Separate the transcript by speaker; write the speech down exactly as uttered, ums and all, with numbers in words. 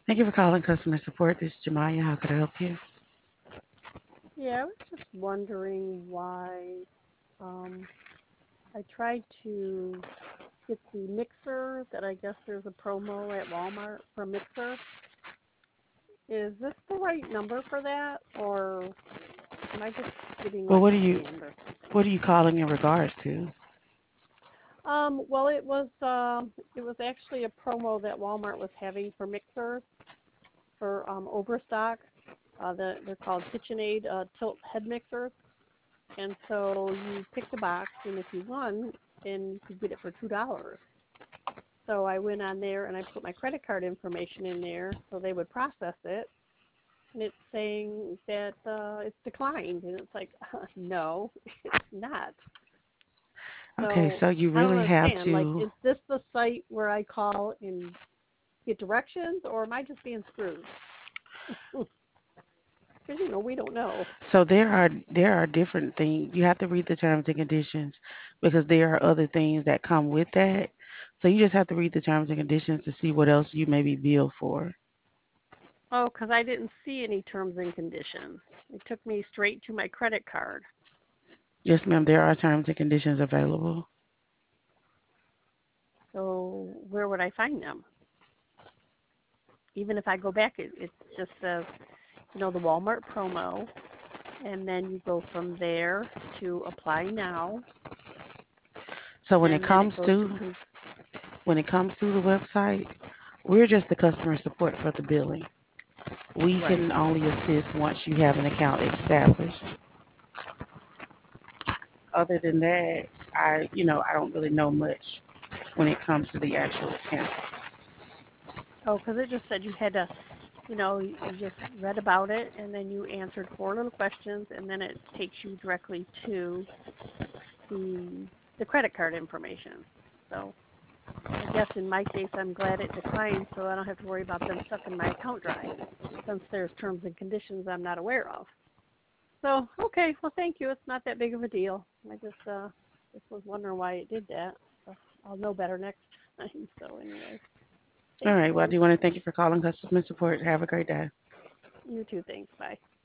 Speaker 1: Thank you for calling customer support. This is Jemiah. How could I help you?
Speaker 2: Yeah, I was just wondering why um, I tried to get the mixer that I guess there's a promo at Walmart for a mixer. Is this the right number for that, or am I just getting
Speaker 1: Well,
Speaker 2: like
Speaker 1: what are you
Speaker 2: scammed or something?
Speaker 1: what are you calling in regards to?
Speaker 2: Um, well, it was uh, it was actually a promo that Walmart was having for mixers for um, Overstock. Uh, the, they're called KitchenAid uh, tilt head mixers. And so you picked a box, and if you won, then you could get it for two dollars. So I went on there and I put my credit card information in there so they would process it. And it's saying that uh, it's declined, and it's like, uh, no, it's not.
Speaker 1: Okay,
Speaker 2: So
Speaker 1: so you
Speaker 2: I don't
Speaker 1: really have
Speaker 2: understand. Like,
Speaker 1: to.
Speaker 2: is this the site where I call and get directions, or am I just being screwed? Because you know we don't know.
Speaker 1: So there are there are different things. You have to read the terms and conditions because there are other things that come with that. So you just have to read the terms and conditions to see what else you may be billed for.
Speaker 2: Oh, because I didn't see any terms and conditions. It took me straight to my credit card.
Speaker 1: Yes, ma'am. There are terms and conditions available.
Speaker 2: So where would I find them? Even if I go back, it, it just says, you know, the Walmart promo, and then you go from there to apply now,
Speaker 1: So when it
Speaker 2: and then
Speaker 1: comes
Speaker 2: it goes to,
Speaker 1: to
Speaker 2: con-
Speaker 1: when it comes to the website, we're just the customer support for the billing. We
Speaker 2: right.
Speaker 1: can only assist once you have an account established. Other than that, I, you know, I don't really know much when it comes to the actual account.
Speaker 2: Oh, because it just said you had to, you know, you just read about it, and then you answered four little questions, and then it takes you directly to the the credit card information. So I guess in my case, I'm glad it declined, so I don't have to worry about them sucking my account dry, since there's terms and conditions I'm not aware of. So, okay, well, thank you. It's not that big of a deal. I just uh, just was wondering why it did that. So I'll know better next time. So anyway,
Speaker 1: All
Speaker 2: thank
Speaker 1: right. Well, I
Speaker 2: you.
Speaker 1: do want to thank you for calling customer support. Have a great day.
Speaker 2: You too. Thanks. Bye.